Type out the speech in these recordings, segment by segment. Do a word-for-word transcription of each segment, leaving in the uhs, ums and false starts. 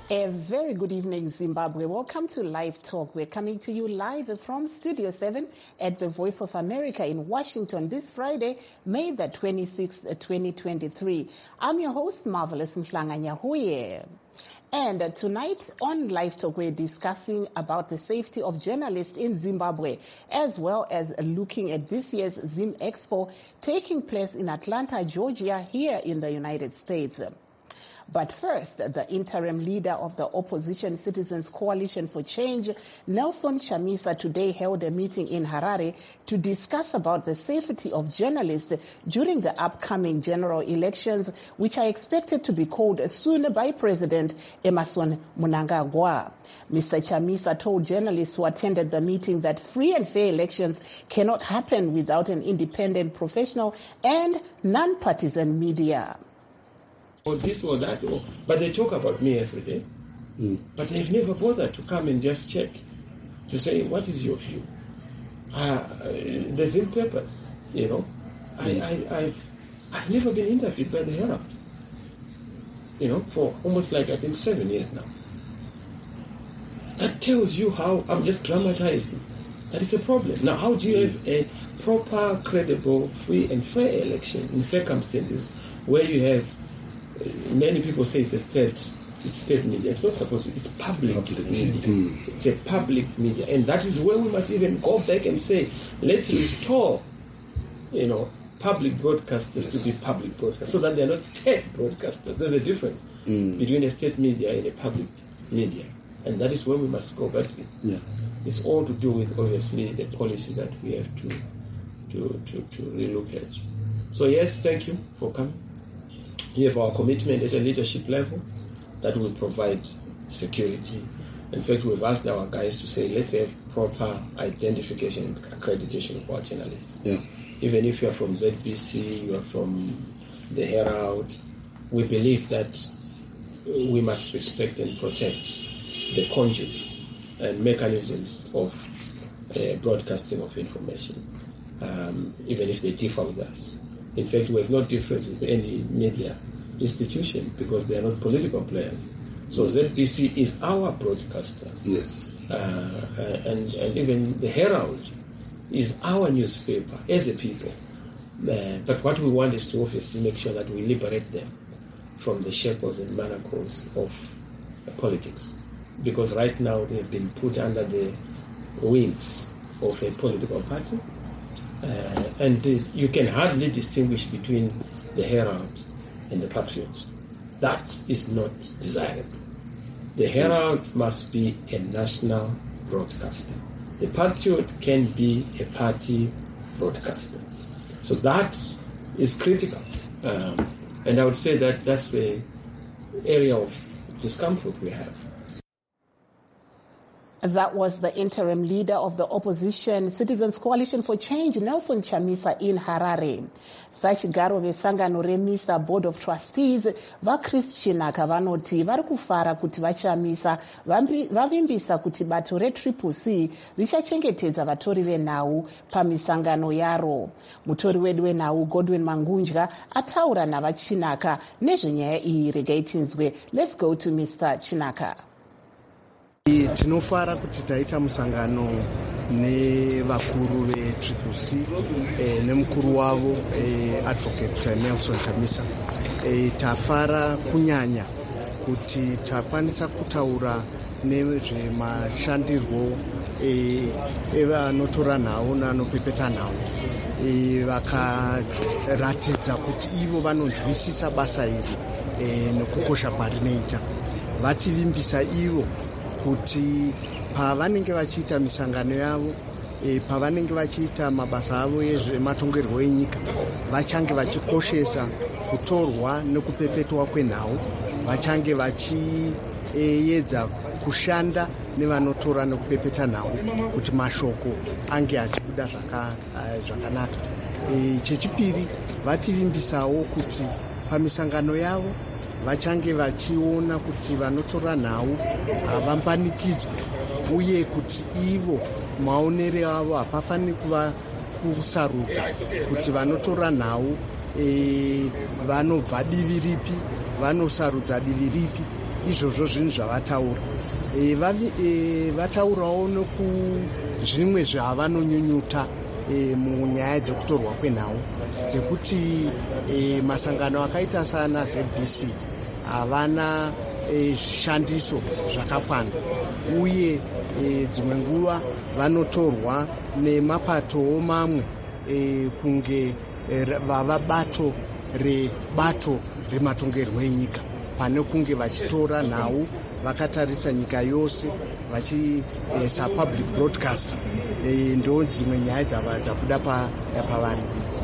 A very good evening, Zimbabwe. Welcome to Live Talk. We're coming to you live from Studio seven at the Voice of America in Washington this Friday, May the twenty-sixth, twenty twenty-three. I'm your host, Marvelous Mhlanga-Nyahuye. And tonight on Live Talk, we're discussing about the safety of journalists in Zimbabwe, as well as looking at this year's Zim Expo taking place in Atlanta, Georgia, here in the United States. But first, the interim leader of the Opposition Citizens Coalition for Change, Nelson Chamisa, today held a meeting in Harare to discuss about the safety of journalists during the upcoming general elections, which are expected to be called soon by President Emmerson Mnangagwa. Mister Chamisa told journalists who attended the meeting that free and fair elections cannot happen without an independent, professional and non-partisan media. Or this or that, or, but they talk about me every day. Mm. But they've never bothered to come and just check, to say, what is your view? Uh, the Zim papers, you know. Mm. I, I, I've, I've never been interviewed by the Herald, you know, for almost like, I think, seven years now. That tells you how I'm just dramatizing. That is a problem. Now, how do you have a proper, credible, free and fair election in circumstances where you have many people say it's a state, it's state media. It's not supposed to be. It's public, public media. Mm. It's a public media, and that is where we must even go back and say, let's restore, you know, public broadcasters yes. to be public broadcasters, so that they are not state broadcasters. There's a difference mm. between a state media and a public media, and that is where we must go. But it's, yeah. it's all to do with obviously the policy that we have to to to to relook at. So yes, thank you for coming. We have our commitment at a leadership level that will provide security. In fact, we've asked our guys to say, let's have proper identification and accreditation of our journalists. Yeah. Even if you're from Z B C, you are from the Herald, we believe that we must respect and protect the conduits and mechanisms of uh, broadcasting of information, um, even if they differ with us. In fact, we have no difference with any media institution because they are not political players. So Z B C is our broadcaster. Yes. Uh, and, and even the Herald is our newspaper as a people. Uh, but what we want is to obviously make sure that we liberate them from the shackles and manacles of uh, politics. Because right now they have been put under the wings of a political party. Uh, and uh, you can hardly distinguish between the Herald and the Patriot. That is not desirable. The Herald must be a national broadcaster. The Patriot can be a party broadcaster. So that is critical. Um, and I would say that that's the area of discomfort we have. That was the interim leader of the Opposition Citizens Coalition for Change, Nelson Chamisa, in Harare. Sachigaro vesangano remisa Board of Trustees vaChris Chinaka vanoti vari kufara kuti vaChamisa vavimbisa kuti bato reTriple C richachengetedza vatori venhau pamisangano yaro. Mutori wedu wenhau Godwin Mangunja ataura navaChinaka nezvenyaya iyi. Regai tinzwe. Let's go to Mister Chinaka. Tinofara kuti taita musangano nevakuru veTriple C eh, nemukuru wavo eh, Advocate Nelson Chamisa. Eh, tafara kunyanya kuti takwanisa kutaura nezvemashandirwo evanotora eh, nhau nanopepeta nhau. Eh, vakaratidza kuti ivo vanonzwisisa basa iri eh, nekukosha kwarinoita. Vativimbisa ivo kuti pavanenge vachiita misangano yavo, e, pavanenge vachiita mabasa avo ezvematongerwo enyika, vachange vachikoshesa kutorwa nekupepetwa kwenhau, vachange vachiedza e, kushanda nevanotora nekupepeta nhau kuti mashoko ange achibuda zvakanaka. E, chechipiri, vativimbisawo kuti pamisangano yavo vachange vachiona kuti vanotora nhau havambanikidzwe, uye kuti ivo maonere avo hapafaniri kuva kusarudza kuti vanotora nhau e, vanobva divi ripi, vanosarudza divi ripi. izvozvo zvinhu zvavataura. E, e, vataurawo nokuzvimwe zvavanonyunyuta e, munyaya dzekutorwa kwenhau dzekuti e, masangano akaita sana Z B C havana zvishandiso e, zvakakwana uye e, dzimwe nguva vanotorwa nemapatowo mamwe e, kunge e, vava bato rebato rematongerwo enyika pane kunge vachitora nhau vakatarisa nyika yose vachiisa e, public broadcast e, ndo dzimwe nyaya dzabuda pavanhu.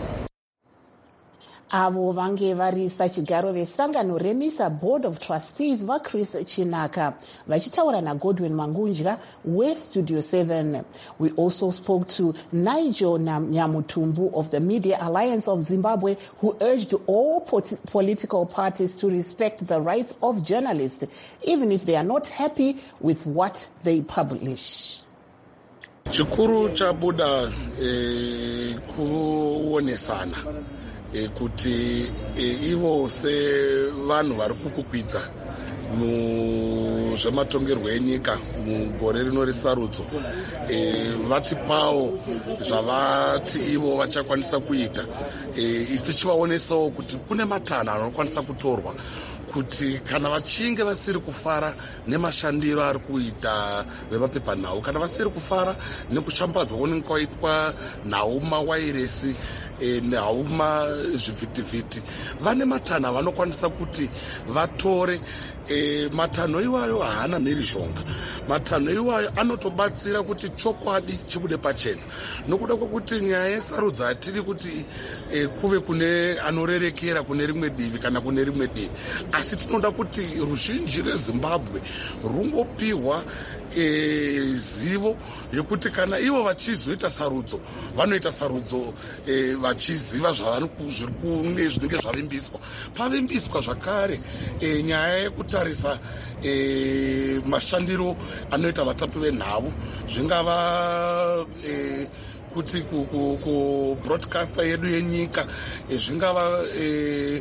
Avo vange varisa chigaro vesangano remisa Board of Trustees vaChris Chinaka vachitaura naGodwin Mangunja weStudio seven. We also spoke to Nigel Nyamutumbu of the Media Alliance of Zimbabwe, who urged all pot- political parties to respect the rights of journalists, even if they are not happy with what they publish. Chikuru chabuda eh, kuonesana E, kuti e, ivo sevanhu vari kukukwidza muzvematongerwo enyika mugore rino resarudzo e, vatipawo zvavati ivo vachakwanisa kuita e, isi tichivaonesawo kuti kune matanho anokwanisa kutorwa kuti kana vachinge vasiri kufara nemashandiro ari kuita vemapepanhau, kana vasiri kufara nekushambadzwa kunenge kwaitwa nhau mawairesi e, nhau mazvivhitivhiti, vane matanho vanokwanisa kuti vatore. E, matanho iwayo haana mhirizhonga. Matanho iwayo anotobatsira kuti chokwadi chibude pachena, nokuda kwokuti nyaya yesarudzo hatiri kuti e, kuve kune anorerekera kune rimwe divi kana kune rimwe divi, asi tinoda kuti ruzhinji reZimbabwe rungopiwa e, zivo yekuti kana ivo vachizoita sarudzo vanoita sarudzo e, vachiziva zvinenge zvavimbiswa. Pavimbiswa zvakare e, nyaya yekuti tarisa e, mashandiro anoita vatapi venhau, zvingava e, kuti kubroadcaster yedu yenyika e, zvingava e,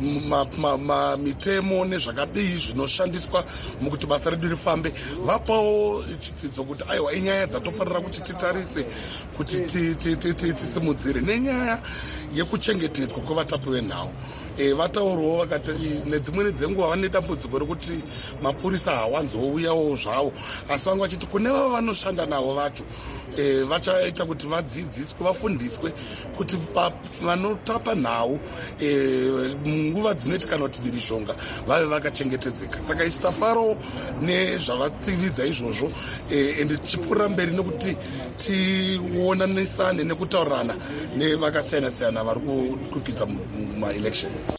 mitemo nezvakadii zvinoshandiswa mukuti basa redu rifambe, vapawo chidzidzo kuti aiwa inyaya dzatofanira kuti titarise kuti tisimudzire nenyaya yekuchengetedzwa kwevatapi venhau. E, vataurawo vakati nedzimweni dzenguva vane dambudziko rekuti mapurisa hawanzouyawo zvavo, asi vangu vachiti kune vavo vanoshanda navo vacho e, vachaita kuti vadzidziswe vafundiswe kuti vanotapa nhau e, munguva dzinoitikana kuti mhirizhonga vave vakachengetedzeka. Saka isi tafarawo nezvavatsividza izvozvo e, ende tichipfuurira mberi nekuti tionanisane nekutaurirana nevakasiyana-siyana vari kukwidza mumaelections.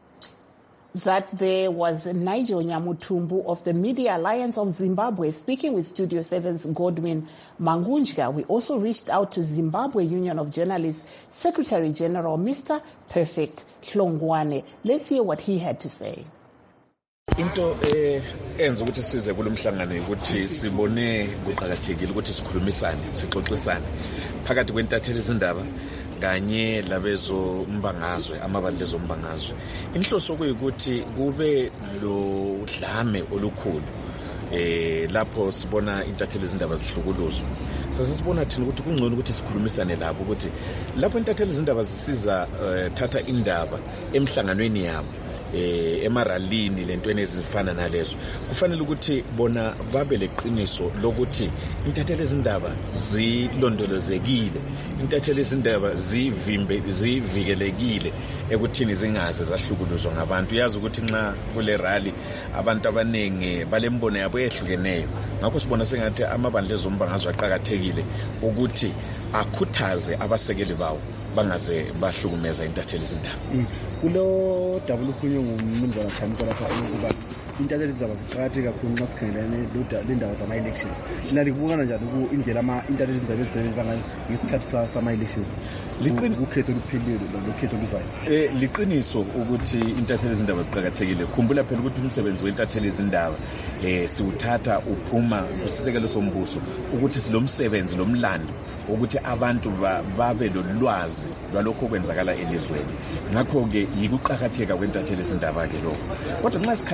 That there was Nigel Nyamutumbu of the Media Alliance of Zimbabwe speaking with Studio seven's Godwin Mangunja. We also reached out to Zimbabwe Union of Journalists Secretary General Mister Perfect Hlongwane. Let's hear what he had to say. Into eh enza ukuthi size kulomhlangano ukuthi sibone kuqhakathekile ukuthi sikhulumisane sixoxisane phakathi kwentatheli izindaba kanye labezo mbangazwe amabandlezo mbangazwe. Inhloso kuyikuthi kube lo dlame olukhulu eh lapho sibona intatheli izindaba zihlukuluzwa. Sasibona thina ukuthi kungcono ukuthi sikhulumisane lapho ukuthi lapho intatheli izindaba zisiza uh, thatha indaba emhlanganweni yabo eh emaralini lentweni ezifana nalezo, kufanele ukuthi bona babe leqiniso lokuthi intatheli izindaba zilondolozekile, intatheli izindaba zivimbe zivikelekile ekuthini zingaze zahlukuluzwa ngabantu. Yazi ukuthi nxa kule rally abantu abaningi balembono yabo ehlukeneyo, ngakho sibona sengathi amabandla ezombangazwe aqhakathekile ukuthi akhuthaze abasekeli bawo bangaze bahlukumeza intatheli izindaba. Kulo double khunye ngumnumzana Chamisa lapha ukuba intatheli izindaba ziqhakatheke kakhulu nxa sikhangelane lendaba zama elections. Nali kubukana njalo ku indlela ama intatheli izindaba ezisebenza ngayo ngesikhathi sama elections. Ukhetho luphelile lokhetho luzayo. Eh liqiniso ukuthi intatheli izindaba ziqhakathekile. Khumbula phela ukuthi umsebenzi weintatheli izindaba eh siwuthatha uphuma kusisekelo sombuso ukuthi silomsebenzi lomlando ukuthi abantu babe lolwazi lwalokho kwenzakala elizweni. Ngakho ke yikuqhakatheka kwentatheli izindaba ke lokho. Kodwa nxa sikhangele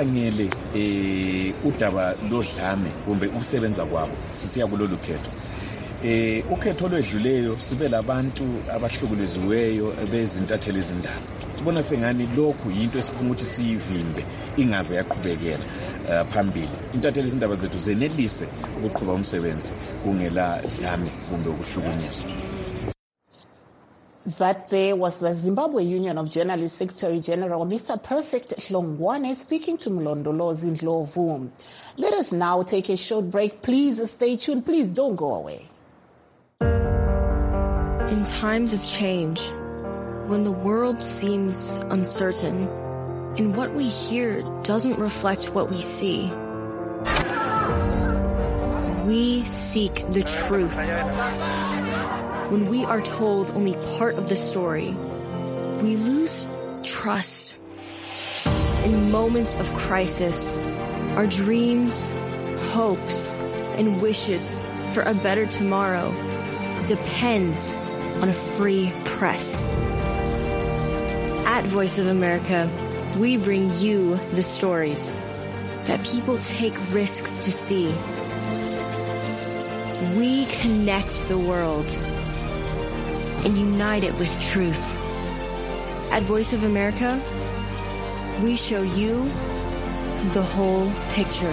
eh udaba lodlame kumbe ukusebenza kwabo sisiya kulolu khetho. Eh ukhetho lwedluleyo sibe labantu abahlukuleziweyo bezintatheli izindaba. Sibona sengani lokhu yinto esifuna ukuthi siyivimbe ingaze yaqhubekela uh, phambili. Intatheli izindaba zethu zenelise ukuqhubeka umsebenzi kungela dlame kumbe ukuhlukunyezwa. That there was the Zimbabwe Union of Journalists Secretary General, Mister Perfect Hlongwane, speaking to Mlondolozi Ndlovu. Let us now take a short break. Please stay tuned. Please don't go away. In times of change, when the world seems uncertain and what we hear doesn't reflect what we see, we seek the truth. When we are told only part of the story, we lose trust. In moments of crisis, our dreams, hopes, and wishes for a better tomorrow depends on a free press. At Voice of America, we bring you the stories that people take risks to see. We connect the world and unite it with truth. At Voice of America, we show you the whole picture.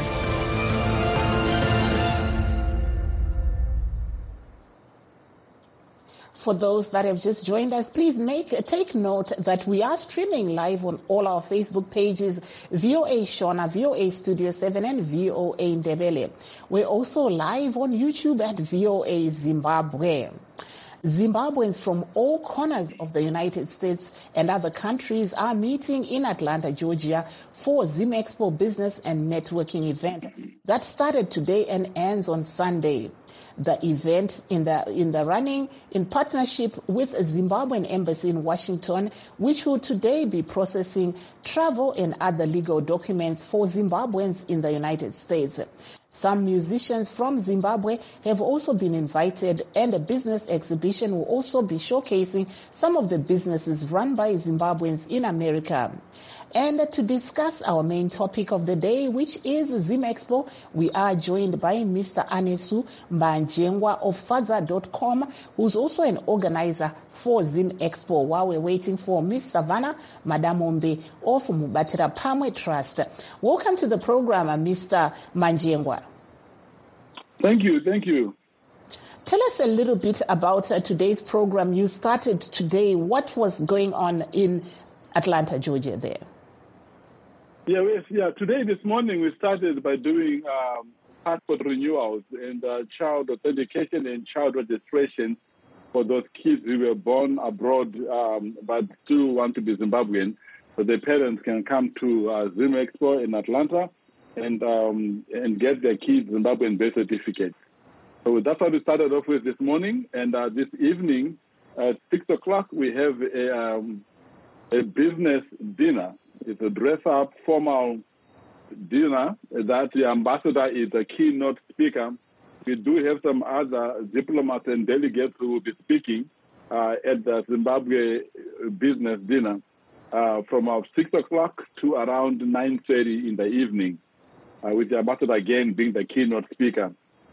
For those that have just joined us, please make take note that we are streaming live on all our Facebook pages, V O A Shona, V O A Studio seven, and V O A Ndebele. We're also live on YouTube at V O A Zimbabwe. Zimbabweans from all corners of the United States and other countries are meeting in Atlanta, Georgia for ZimExpo Business and Networking event that started today and ends on Sunday. The event in the in the running in partnership with a Zimbabwean embassy in Washington, which will today be processing travel and other legal documents for Zimbabweans in the United States. Some musicians from Zimbabwe have also been invited, and a business exhibition will also be showcasing some of the businesses run by Zimbabweans in America. And to discuss our main topic of the day, which is ZimExpo, we are joined by Mister Anesu Mbanjengwa of Sadza dot com, who's also an organizer for ZimExpo, while we're waiting for Miss Savannah Madamombe of Mubatira Pamwe Trust. Welcome to the program, Mister Mbanjengwa. Thank you, thank you. Tell us a little bit about uh, today's program. You started today. What was going on in Atlanta, Georgia there? Yeah, yes, yeah. Today, this morning, we started by doing um, passport renewals and uh, child authentication and child registration for those kids who were born abroad um, but still want to be Zimbabwean, so their parents can come to uh, ZimExpo in Atlanta and um, and get their kids Zimbabwean birth certificates. So that's what we started off with this morning, and uh, this evening at six o'clock we have a, um, a business dinner. It's a dress-up, formal dinner that the ambassador is a keynote speaker. We do have some other diplomats and delegates who will be speaking uh, at the Zimbabwe business dinner uh, from uh, six o'clock to around nine thirty in the evening, uh, with the ambassador again being the keynote speaker.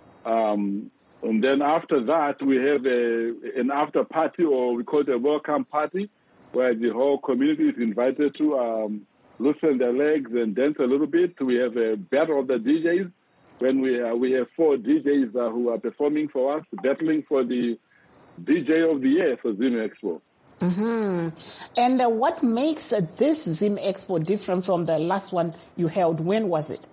Um, and then after that, we have a, an after party, or we call it a welcome party, where the whole community is invited to um, loosen their legs and dance a little bit. We have a battle of the D Js, when we uh, we have four D Js uh, who are performing for us, battling for the D J of the year for ZimExpo. Mm-hmm. And uh, what makes uh, this ZimExpo different from the last one you held? When was it?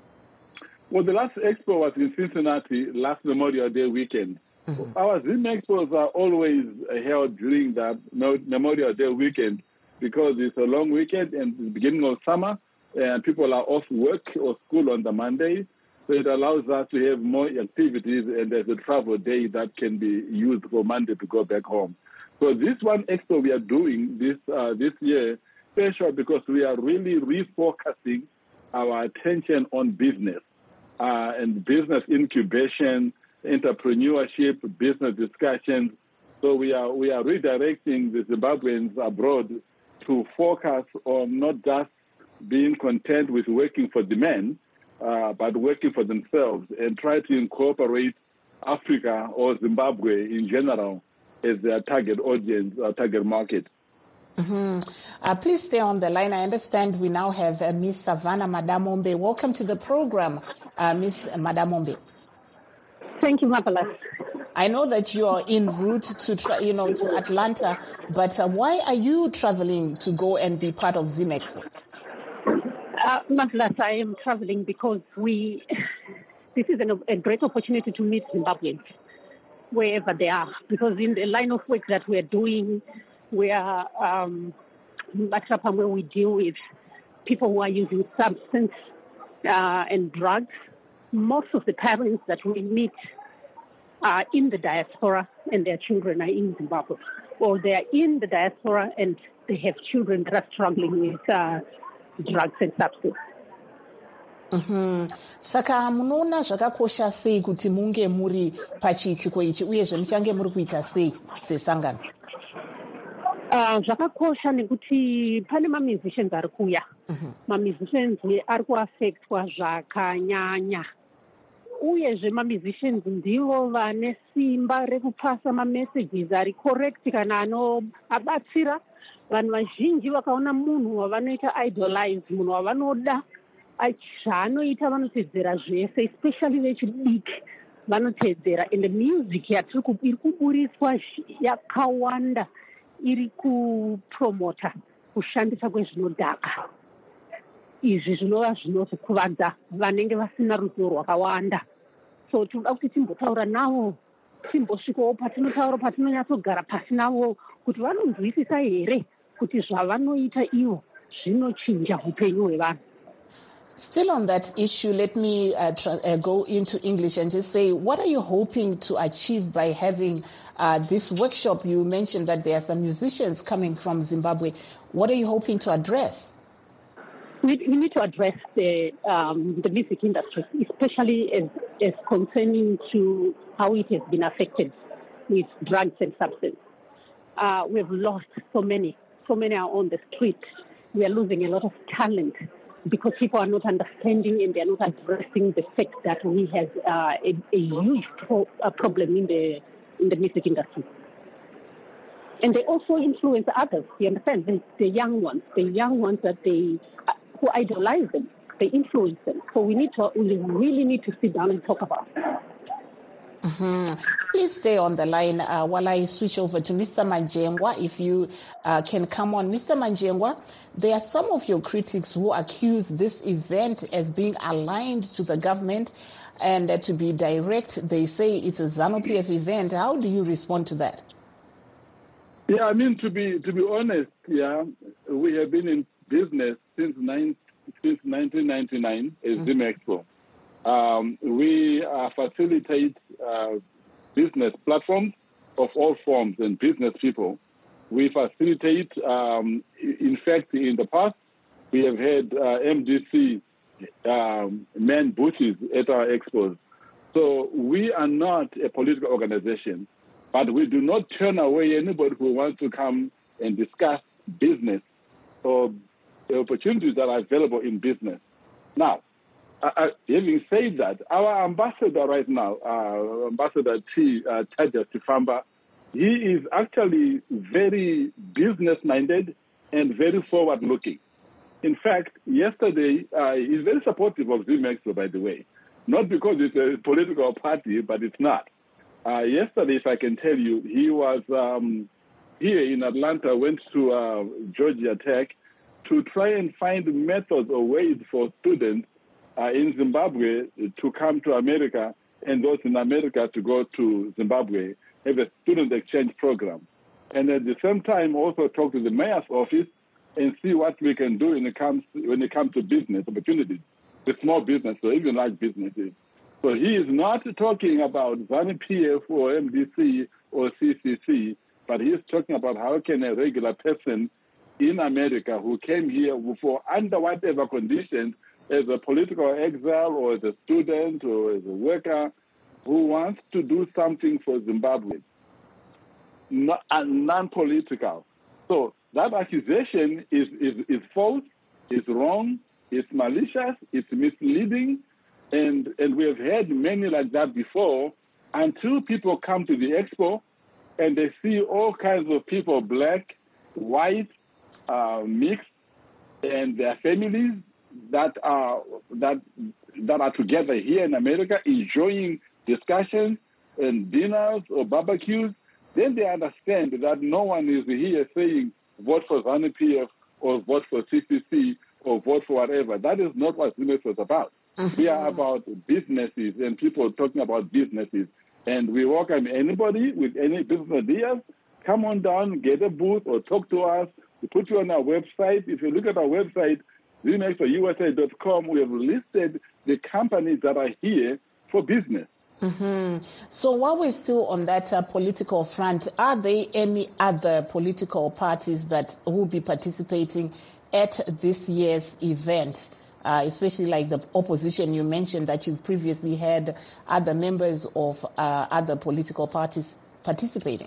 Well, the last expo was in Cincinnati, last Memorial Day weekend. Mm-hmm. Our ZimExpos are always held during the Memorial Day weekend because it's a long weekend and it's the beginning of summer and people are off work or school on the Monday. So it allows us to have more activities, and there's a travel day that can be used for Monday to go back home. So this one expo we are doing this uh, this year special because we are really refocusing our attention on business uh, and business incubation, entrepreneurship, business discussions. So we are we are redirecting the Zimbabweans abroad to focus on not just being content with working for the men, uh, but working for themselves, and try to incorporate Africa or Zimbabwe in general as their target audience, or target market. Mm-hmm. Uh, please stay on the line. I understand we now have uh, Miss Savannah Madamombe. Welcome to the program, uh, Miss Madamombe. Thank you, Marvelous. I know that you are en route to, tra- you know, to Atlanta, but uh, why are you traveling to go and be part of ZimExpo? Uh, Marvelous, I am traveling because we. This is an, a great opportunity to meet Zimbabweans wherever they are, because in the line of work that we are doing, we are um, where we deal with people who are using substance uh, and drugs. Most of the parents that we meet are in the diaspora and their children are in Zimbabwe, or they are in the diaspora and they have children that are struggling with uh, drugs and substance. Mm-hmm. Saka munoona zvakakosha sei kuti munge muri pachiitiko ichi uyezve muchange muri kuita sei sesangano? Uh, zvakakosha nekuti pane mamusicians ari kuuya. Mamusicians ari kuaffectwa zvakanyanya. Uyezve mamusicians ndivo vane simba rekupasa mamessages ari correct kana anoabatsira vanhu vazhinji vakaona munhu wavanoita idolize, munhu wavanoda zvaanoita vanotedzera zvese, especially vechidiki vanotedzera. And the music yatiri kuburiswa yakawanda iri kupromota kushandisa kwezvinodhaka. Izvi zvinova zvinozokuvadza vanenge vasina ruzivo rwakawanda. So tinoda kuti timbotaura navo, timbosvikawo patinotaura, patinonyatsogara pasi navo kuti vanonzwisisa here kuti zvavanoita ivo zvinochinja upenyu hwevanhu. Still on that issue, let me uh, tra- uh, go into English and just say, what are you hoping to achieve by having uh, this workshop? You mentioned that there are some musicians coming from Zimbabwe. What are you hoping to address? We, we need to address the um, the music industry, especially as, as concerning to how it has been affected with drugs and substance. Uh, we've lost so many. So many are on the street. We are losing a lot of talent because people are not understanding and they are not addressing the fact that we have uh, a, a huge pro- a problem in the in the music industry. And they also influence others, you understand, the, the young ones, the young ones that they, uh, who idolize them, they influence them. So we need to, we really need to sit down and talk about it. Mm-hmm. Please stay on the line uh, while I switch over to Mister Manjengwa. If you uh, can come on. Mister Manjengwa, there are some of your critics who accuse this event as being aligned to the government, and uh, to be direct, they say it's a ZANU-P F event. How do you respond to that? Yeah, I mean, to be to be honest, yeah, we have been in business since, nine, since nineteen ninety-nine as mm-hmm. ZimExpo. Um, we uh, facilitate uh, business platforms of all forms and business people. We facilitate, um, in fact, in the past, we have had uh, M D C um, man booths at our expos. So we are not a political organization, but we do not turn away anybody who wants to come and discuss business or the opportunities that are available in business. Now, Uh, having said that, our ambassador right now, uh, Ambassador T, uh, Taja Tifamba, he is actually very business-minded and very forward-looking. In fact, yesterday, uh, he's very supportive of ZimExpo, by the way. Not because it's a political party, but it's not. Uh, yesterday, if I can tell you, he was um, here in Atlanta, went to uh, Georgia Tech to try and find methods or ways for students Uh, in Zimbabwe to come to America, and those in America to go to Zimbabwe, have a student exchange program. And at the same time, also talk to the mayor's office and see what we can do when it comes when it comes to business opportunities, the small business or even large businesses. So he is not talking about ZANU-P F or M D C or C C C, but he is talking about how can a regular person in America who came here for under whatever conditions, as a political exile or as a student or as a worker who wants to do something for Zimbabwe, not, and non-political. So that accusation is, is, is false, is wrong, it's malicious, it's misleading, and, and we have had many like that before until people come to the expo and they see all kinds of people, black, white, uh, mixed, and their families that are that that are together here in America, enjoying discussions and dinners or barbecues. Then they understand that no one is here saying vote for ZANU-P F or vote for C C C or vote for whatever. That is not what ZIMEX was about. Mm-hmm. We are about businesses and people talking about businesses. And we welcome anybody with any business ideas. Come on down, get a booth, or talk to us. We put you on our website. If you look at our website, zimex U S A dot com, we have listed the companies that are here for business. Mm-hmm. So while we're still on that uh, political front, are there any other political parties that will be participating at this year's event? Uh, especially like the opposition, you mentioned that you've previously had other members of uh, other political parties participating.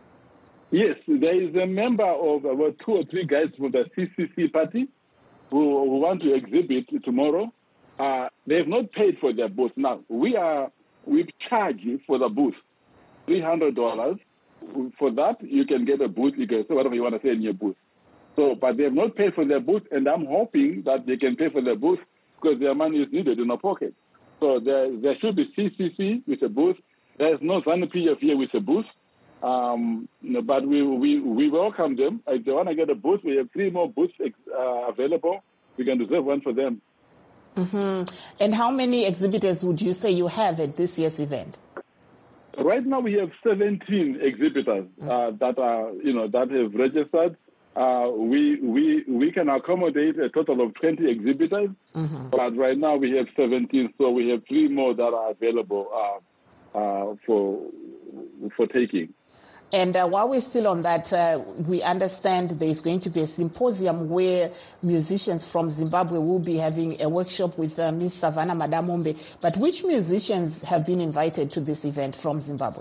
Yes, there is a member of about two or three guys from the C C C party who, who want to exhibit tomorrow. Uh, they have not paid for their booth. Now, we are we charge for the booth three hundred dollars. For that, you can get a booth. You can say whatever you want to say in your booth. So, but they have not paid for their booth, and I'm hoping that they can pay for their booth because their money is needed in our pocket. So there, there should be C C C with a booth. There's no ZANU-P F here with a booth, um, but we, we we welcome them. If they want to get a booth, we have three more booths uh, available. We can reserve one for them. Mm-hmm. And how many exhibitors would you say you have at this year's event? Right now, we have seventeen exhibitors uh, that are you know that have registered. Uh, we we we can accommodate a total of twenty exhibitors, mm-hmm. but right now we have seventeen, so we have three more that are available uh, uh, for for taking. And uh, while we're still on that, uh, we understand there's going to be a symposium where musicians from Zimbabwe will be having a workshop with uh, Miss Savannah Madamombe. But which musicians have been invited to this event from Zimbabwe?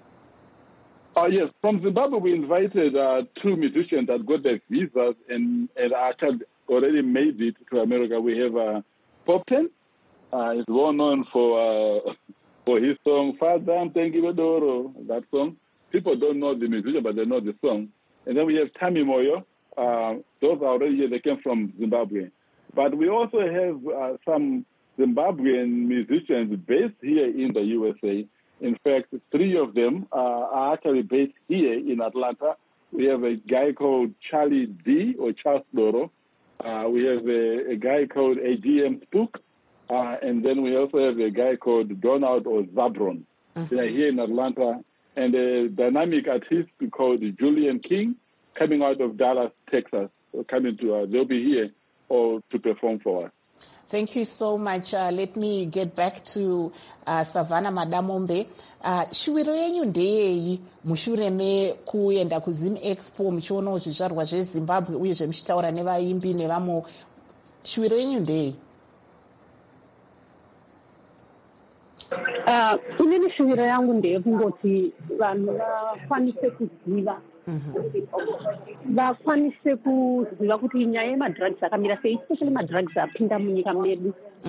Uh, yes, from Zimbabwe we invited uh, two musicians that got their visas and, and actually already made it to America. We have uh, Popten. Uh, he's well known for uh, for his song, Father, Thank You, Doro, that song. People don't know the musician, but they know the song. And then we have Tammy Moyo. Uh, those are already here. They came from Zimbabwe. But we also have uh, some Zimbabwean musicians based here in the U S A. In fact, three of them uh, are actually based here in Atlanta. We have a guy called Charlie D, or Charles Doro. Uh, we have a, a guy called A D M Spook. Uh, and then we also have a guy called Donald or Zabron. Mm-hmm. They are here in Atlanta. And a dynamic artist called Julian King, coming out of Dallas, Texas, coming to us. They'll be here or to perform for us. Thank you so much. Uh, let me get back to uh, Savannah Madamombe. Uh, Shuwiro yenyu ndeyei mushure mekuenda kuZim Expo muchionawo zvizvarwa zveZimbabwe uyezve muchitaura nevaimbi nevamwe. Shuwiro yenyu ndeyei? Uh, inini shuviro yangu ndeyekungoti vanhu vakwanise kuziva vakwanise kuziva kuti nyaya yemadrugs akamira sei, especially madrugs apinda munyika medu.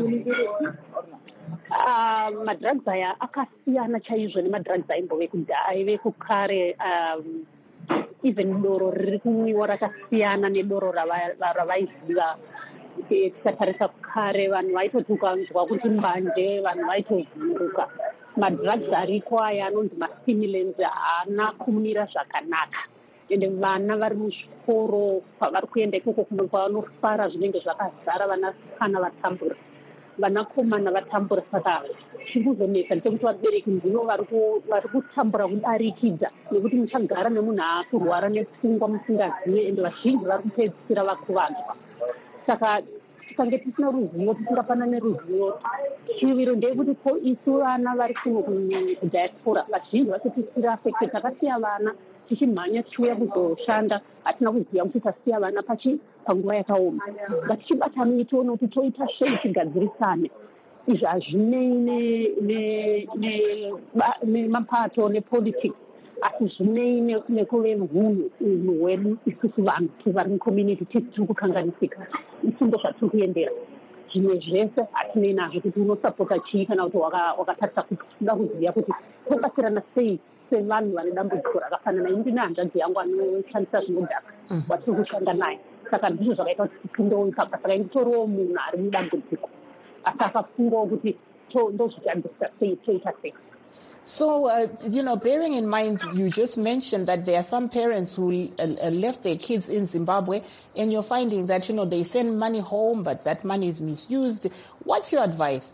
Uh, madrugs aya akasiyana chaizvo nemadrugs aimbove kudhaya aive kukare. Um, even doro riri kumwiwa rakasiyana nedoro ravaiziva. Tikatarisa kare vanhu vaitotukanzwa kuti mbanje, vanhu vaitovhunduka. Madrugs ariko aya anonzi mastimulants haana kumira zvakanaka. Ende vana vari muzvikoro pavari kuenda ikoko kwavanofara zvinenge zvakazara vanasikana vatambura, vanakomana vatambura. Saka chiri kuzonetsa ndechekuti vabereki ndivo vari kutambura kudarikidza, nekuti muchagara nemunhu aakurwara nepfungwa musingazive, ende vazhinji vari kupedzisira vakuvanzwa. Saka tikange tisina ruzivo, tisingapana neruzivo, chiviro ndeyekuti ko isu vana vari kuno kudiaspora vazhinji vacho tisiri affected. Takasiya vana tichimhanya tichiuya kuzoshanda, hatina kuziva kuti tasiya vana pachi panguva yakaoma. Ngatichibatanei tione kuti toita sei tigadzirisane. Izvi hazvinei nemapato nepolitics. asi zvinei nekuve mhunhu unhu hwedu isusu vantu vari mucommunity tisi tiri kukanganisika isimbo zvatiri kuendera zvimwe zvese hatinei nazvo kuti unosapota chii kana kuti wakatarisa kuda kuziva kuti tobatsirana sei sevanhu vane dambudziko rakafanana. ini ndine hanzvadzi yangu anoshandisa zvinodhaka watiri kushanda naye saka ndizvo zvakaita kuti tipindewo ipapo saka nditoriwo munhu ari mudambudziko asi akafungawo kuti ndozvitambisa sei toita sei. So, uh, you know, bearing in mind, you just mentioned that there are some parents who uh, left their kids in Zimbabwe, and you're finding that, you know, they send money home, but that money is misused. What's your advice?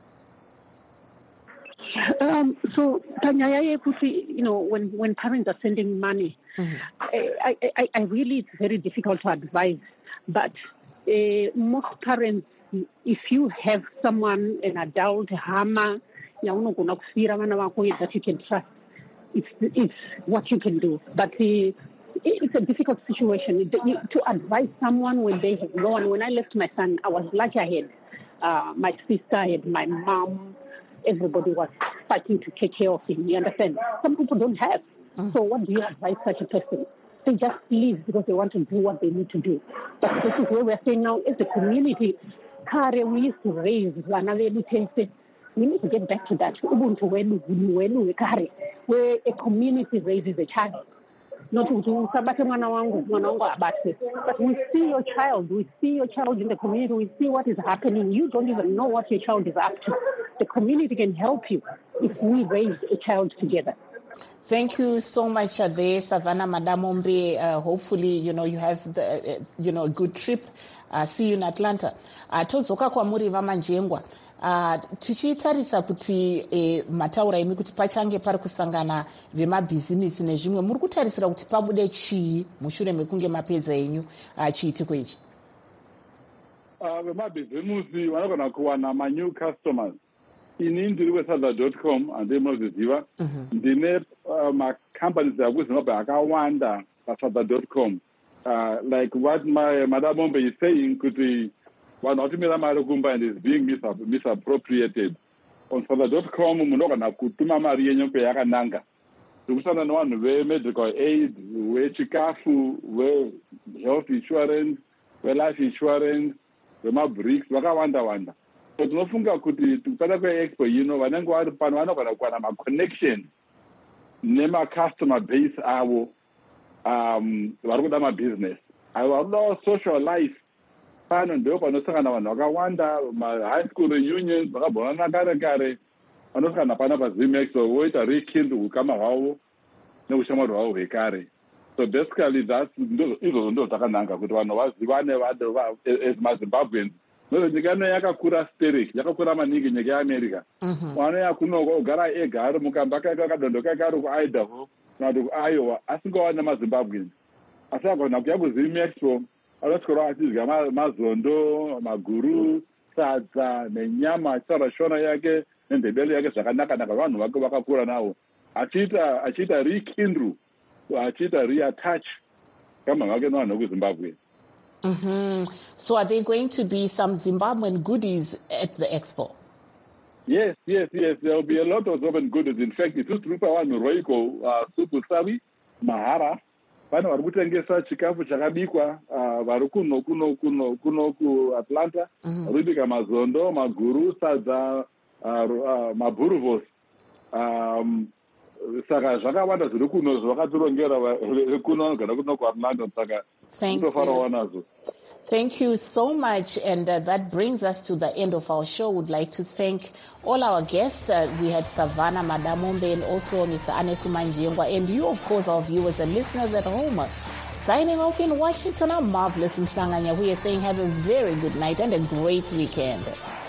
Um, so, Tanya, you know, when, when parents are sending money, mm-hmm. I, I, I really, it's very difficult to advise. But uh, most parents, if you have someone, an adult, hammer, that you can trust, it's, it's what you can do. But uh, it's a difficult situation to advise someone when they have no one. When I left my son, I was lucky I had uh, my sister, I had my mom. Everybody was fighting to take care of him. You understand? Some people don't have. Mm. So what do you advise such a person? They just leave because they want to do what they need to do. But this is where we're saying now, as a community, we used to raise we need to get back to that. Where a community raises a child. Not to but we see your child, we see your child in the community, we see what is happening. You don't even know what your child is up to. The community can help you if we raise a child together. Thank you so much, there, Savannah Madamombe. Uh, hopefully, you know, you have the, uh, you know, a good trip. Uh, see you in Atlanta. Uh, Todzoka kwa muri vamanjengwa. Uh, tichitarisa kuti eh, mataura imi kuti pachange pari kusangana vemabhizinisi nezvimwe muri kutarisira kuti pabude chii mushure mekunge mapedza enyu uh, chiitiko ichi? Uh, vemabhizinisi vanogona kuwana manew customers. Ini ndiri wesadza dot com handei munozviziva. Ndine uh, macompanies akuzimbabwe akawanda pasadza dot com. Uh, like what my Madam Mombe is saying, kuti vanhu vatumira mari kumba and is being misap- misappropriated. On sadza dot com munogona kutuma mari yenyu peyakananga. Tikusana nevanhu ve-medical aid, vechikafu, ve-health insurance, ve-life insurance, vema-bricks, vakawanda-wanda. So tinofunga kuti kupata kweexpo ino vanenge vari pano vanogona kuwana maconnection nema-customer base avo um, vari kuda mabusiness. Avo vari kudawo social life. Pano ndo panosangana vanhu vakawanda, ma-high school reunions vakabhonana kare kare vanosangana pana pazimex voita rekindle ukama hwavo neushamwari hwavo hwekare. So basically that's izvozvo ndo zvakananga kuti vanhu vazivane as mazimbabweans. Nyika ino yakakura sterek, yakakura maningi nyika yeAmerica. Mwana kunoko ogara ega ari mukamba kake akadondoka kari kuIdaho kana kuti kuIowa asingawana mazimbabweans. Asi agona kuya kuzimex anoswera achidya mazondo, maguru, sadza nenyama achitsara shona yake nendebele yake zvakanaka-naka vanhu vake vakakura navo. Achiita achiita rekindle, achiita reattach kama vake nevanhu vekuZimbabwe. Mm-hmm. So are there going to be some Zimbabwean goodies at the expo? Yes, yes, yes. There will be a lot of Zimbabwean goodies. In fact, it's just Rupa one Roiko, uh, Supu Savi, Mahara. Vana vari kutengesa chikafu chakabikwa vari kuno kuno kuno kuno kuAtlanta vari kubika mazondo, maguru, sadza, maburuvos. Saka zvakawanda zviri kuno zvakatirongera kuno vanogara kuno kuAtlanta saka tofarawo nazo. Thank you so much. And uh, that brings us to the end of our show. We'd like to thank all our guests. Uh, we had Savannah Madamombe and also Mister Anesu Manjengwa. And you, of course, our viewers and listeners at home. Signing off in Washington, our marvelous Mhlanganya. We are saying have a very good night and a great weekend.